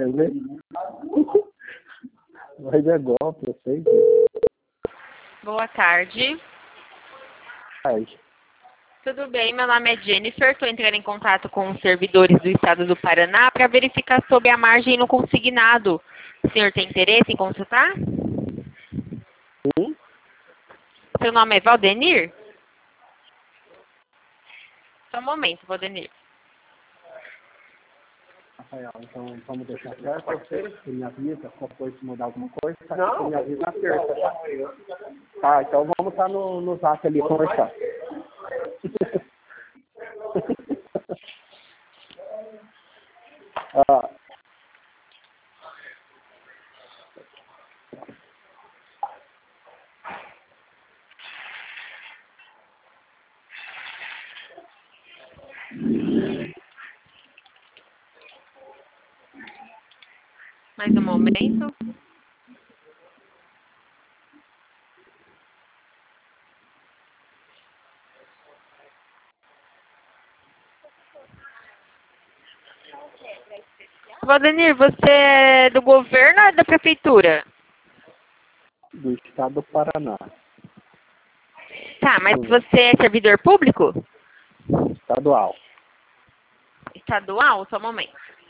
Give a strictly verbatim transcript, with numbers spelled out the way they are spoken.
Vai ver. Mas é golpe, eu sei. Boa tarde. Tarde. Tudo bem, meu nome é Jennifer, estou entrando em contato com os servidores do estado do Paraná para verificar sobre a margem no consignado. O senhor tem interesse em consultar? Sim? Seu nome é Valdenir? Só um momento, Valdenir. Rafael, então vamos deixar certo. Você me avisa, qualquer coisa, se mudar alguma coisa, tá? Não. Você me avisa na terça, tá? Tá, então vamos estar no, no zap ali conversar. ah. Mais um momento. Valdenir, você é do governo ou é da prefeitura? Do estado do Paraná. Tá, mas você é servidor público? Estadual. Estadual? Só um momento.